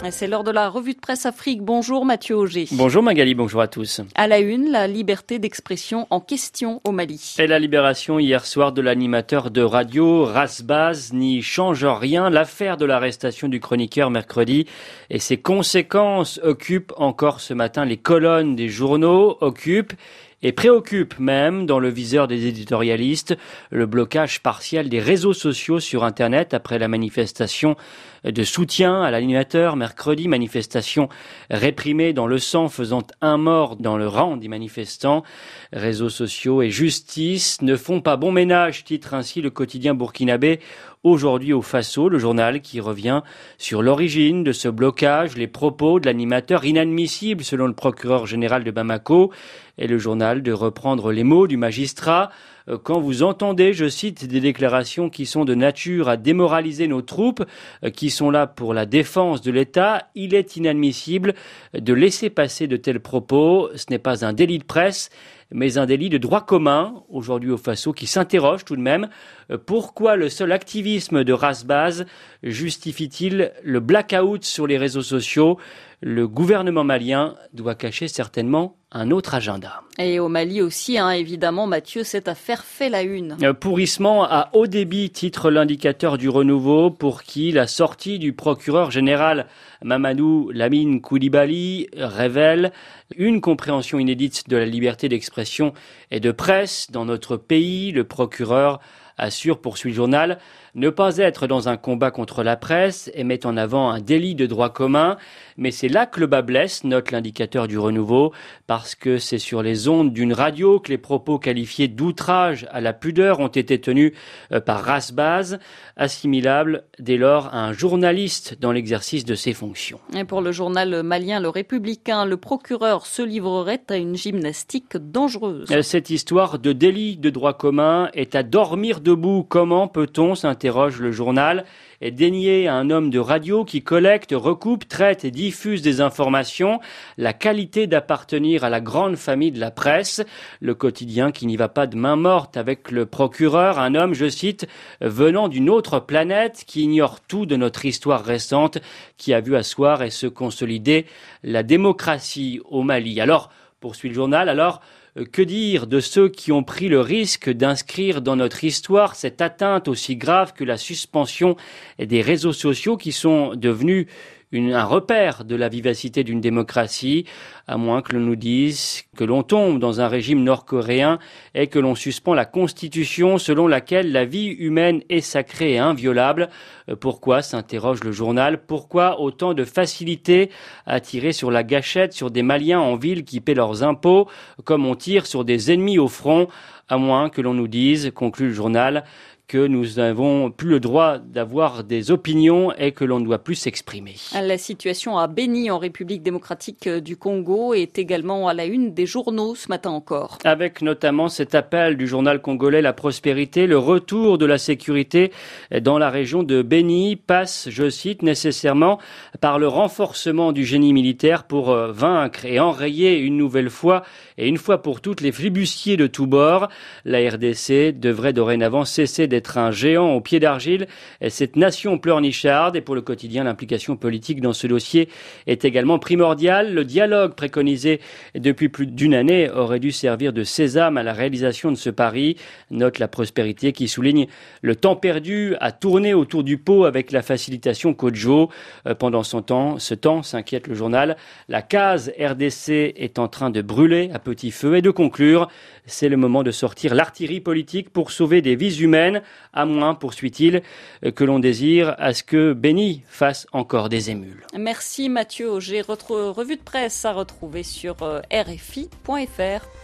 C'est l'heure de la revue de presse Afrique. Bonjour Mathieu Auger. Bonjour Magali, bonjour à tous. À la une, la liberté d'expression en question au Mali. Et la libération hier soir de l'animateur de radio Ras Baz n'y change rien. L'affaire de l'arrestation du chroniqueur mercredi et ses conséquences occupent encore ce matin les colonnes des journaux, occupent et préoccupe même dans le viseur des éditorialistes le blocage partiel des réseaux sociaux sur Internet après la manifestation de soutien à l'animateur mercredi, manifestation réprimée dans le sang faisant un mort dans le rang des manifestants. Réseaux sociaux et justice ne font pas bon ménage, titre ainsi le quotidien burkinabé aujourd'hui au Faso, le journal qui revient sur l'origine de ce blocage, les propos de l'animateur inadmissibles selon le procureur général de Bamako et le journal de reprendre les mots du magistrat. Quand vous entendez, je cite, des déclarations qui sont de nature à démoraliser nos troupes, qui sont là pour la défense de l'État, il est inadmissible de laisser passer de tels propos. Ce n'est pas un délit de presse, mais un délit de droit commun, aujourd'hui au Faso, qui s'interroge tout de même. Pourquoi le seul activisme de Ras Baz justifie-t-il le blackout sur les réseaux sociaux ? Le gouvernement malien doit cacher certainement un autre agenda. Et au Mali aussi, évidemment, Mathieu, cette affaire fait la une. Pourrissement à haut débit, titre l'indicateur du renouveau, pour qui la sortie du procureur général Mamadou Lamine Coulibaly révèle une compréhension inédite de la liberté d'expression et de presse dans notre pays. Le procureur assure, poursuit le journal, ne pas être dans un combat contre la presse et met en avant un délit de droit commun. Mais c'est là que le bas blesse, note l'indicateur du renouveau, parce que c'est sur les ondes d'une radio que les propos qualifiés d'outrage à la pudeur ont été tenus par Ras Baz, assimilable dès lors à un journaliste dans l'exercice de ses fonctions. Et pour le journal malien Le Républicain, le procureur se livrerait à une gymnastique dangereuse. Cette histoire de délit de droit commun est à dormir debout. Comment peut-on, s'interroge le journal, et dénier à un homme de radio qui collecte, recoupe, traite et diffuse des informations la qualité d'appartenir à la grande famille de la presse. Le quotidien qui n'y va pas de main morte avec le procureur, un homme, je cite, venant d'une autre planète qui ignore tout de notre histoire récente, qui a vu asseoir et se consolider la démocratie au Mali. Alors, poursuit le journal, que dire de ceux qui ont pris le risque d'inscrire dans notre histoire cette atteinte aussi grave que la suspension des réseaux sociaux qui sont devenus un repère de la vivacité d'une démocratie, à moins que l'on nous dise que l'on tombe dans un régime nord-coréen et que l'on suspend la constitution selon laquelle la vie humaine est sacrée et inviolable. Pourquoi, s'interroge le journal, pourquoi autant de facilité à tirer sur la gâchette sur des Maliens en ville qui paient leurs impôts, comme on tire sur des ennemis au front, à moins que l'on nous dise, conclut le journal, que nous n'avons plus le droit d'avoir des opinions et que l'on ne doit plus s'exprimer. La situation à Béni, en République démocratique du Congo, est également à la une des journaux ce matin encore. Avec notamment cet appel du journal congolais La Prospérité, le retour de la sécurité dans la région de Béni passe, je cite, nécessairement par le renforcement du génie militaire pour vaincre et enrayer une nouvelle fois et une fois pour toutes les flibustiers de tous bords. La RDC devrait dorénavant cesser d'être un géant au pied d'argile. Cette nation pleurnicharde, et pour le quotidien, l'implication politique dans ce dossier est également primordiale. Le dialogue préconisé depuis plus d'une année aurait dû servir de sésame à la réalisation de ce pari, note La Prospérité qui souligne le temps perdu à tourner autour du pot avec la facilitation Kodjo. Pendant ce temps, s'inquiète le journal, la case RDC est en train de brûler à petit feu et de conclure, c'est le moment de sortir l'artillerie politique pour sauver des vies humaines, à moins, poursuit-il, que l'on désire à ce que Béni fasse encore des émules. Merci Mathieu Auger. Revue de presse à retrouver sur rfi.fr.